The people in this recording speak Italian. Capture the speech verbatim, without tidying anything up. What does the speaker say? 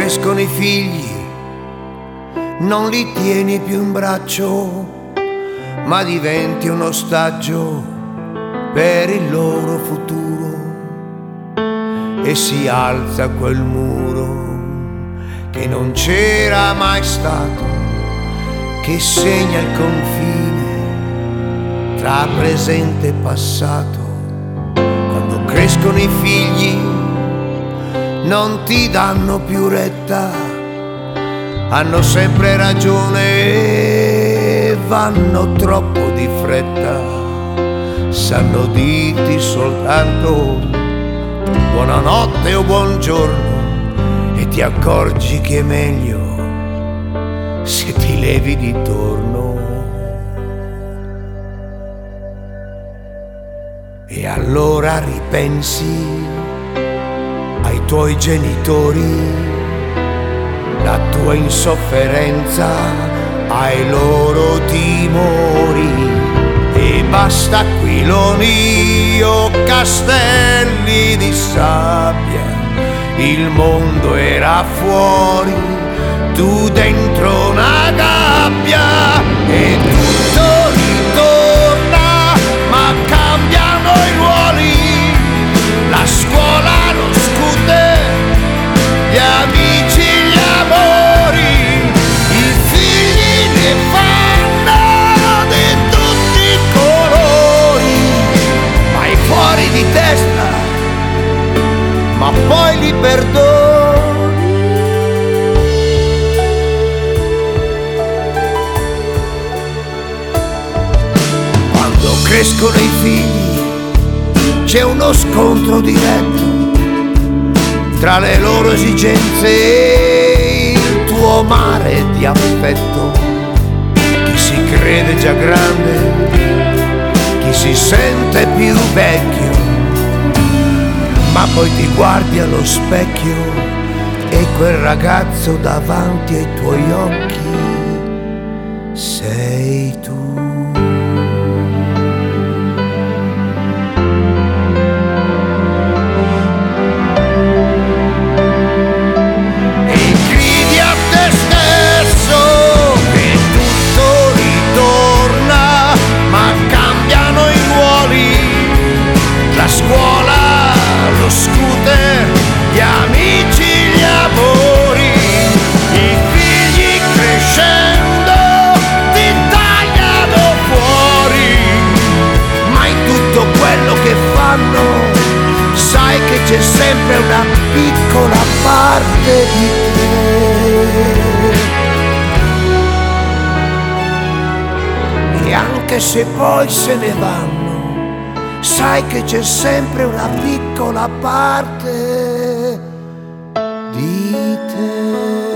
crescono i figli non li tieni più in braccio, ma diventi un ostaggio per il loro futuro, e si alza quel muro che non c'era mai stato, che segna il confine tra presente e passato. Quando crescono i figli non ti danno più retta, hanno sempre ragione e vanno troppo di fretta, sanno dirti soltanto buonanotte o buongiorno, e ti accorgi che è meglio se ti levi di torno. E allora ripensi ai tuoi genitori, la tua insofferenza, ai loro timori, e basta aquiloni o castelli di sabbia, il mondo era fuori, tu dentro una gabbia, e tutto ritorna, ma cambiano i ruoli, la scuola, lo scooter, gli amici, gli amori, i figli ne fanno di tutti i colori, vai fuori di testa, ma poi li perdoni. Quando crescono i figli c'è uno scontro diretto tra le loro esigenze e il tuo mare di affetto. Chi si crede già grande, chi si sente più vecchio, ma poi ti guardi allo specchio e quel ragazzo davanti ai tuoi occhi sei tu. C'è sempre una piccola parte di te, e anche se poi se ne vanno, sai che c'è sempre una piccola parte di te.